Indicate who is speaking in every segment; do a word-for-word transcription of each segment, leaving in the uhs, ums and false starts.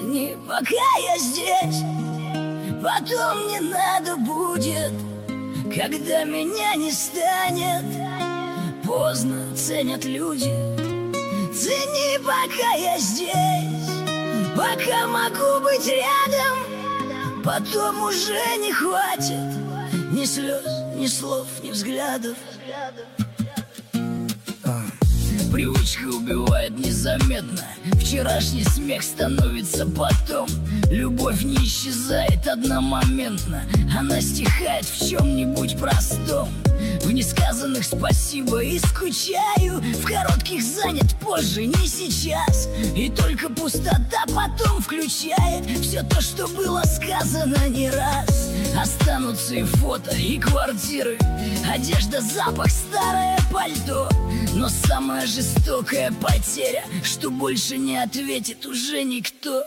Speaker 1: Цени, пока я здесь. Потом не надо будет, когда меня не станет. Поздно ценят люди. Цени, пока я здесь. Пока могу быть рядом. Потом уже не хватит ни слез, ни слов, ни взглядов. Привычка убивает незаметно. Вчерашний смех становится потом. Любовь не исчезает одномоментно. Она стихает в чем-нибудь простом. В несказанных спасибо и скучаю. В коротких занят позже, не сейчас. И только пустота потом включает все то, что было сказано не раз. Останутся и фото, и квартиры, одежда, запах, старое пальто. Но самая жестокая потеря, что больше не ответит уже никто.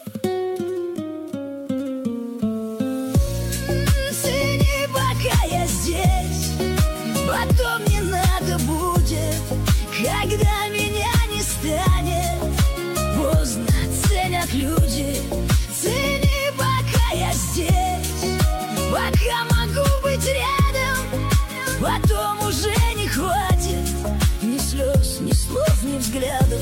Speaker 1: Цени, пока я здесь. Потом не надо будет, когда меня не станет. Поздно ценят люди. Цени, пока я здесь. Пока могу быть рядом. Потом уже не хватит ни слез, ни слов, ни взглядов.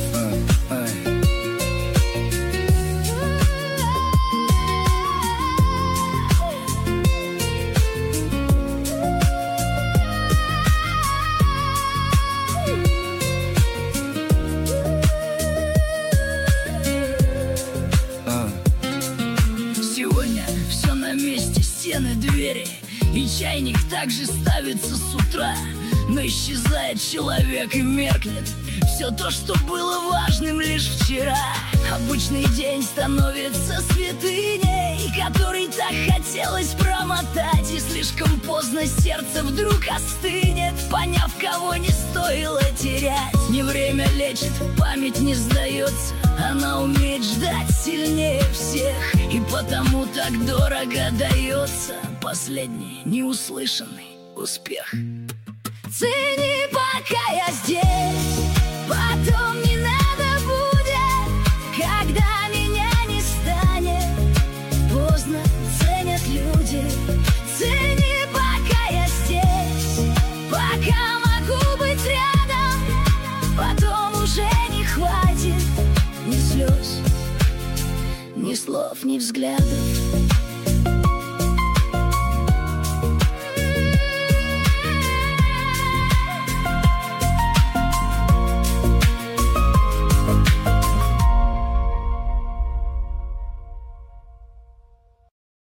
Speaker 1: Сегодня все на месте, стены, двери. И чайник также ставится с утра. Но исчезает человек и меркнет все то, что было важным лишь вчера. Обычный день становится святыней, который так хотелось промотать. И слишком поздно сердце вдруг остынет, поняв, кого не стоило терять. Не время лечит, память не сдается. Она умеет ждать сильнее всех. И потому так дорого дается последний неуслышанный успех. Цени, пока я здесь. Потом не надо будет, когда меня не станет. Поздно ценят люди. Цени, пока я здесь. Пока могу быть рядом. Потом уже не хватит ни слез, ни слов, ни взглядов.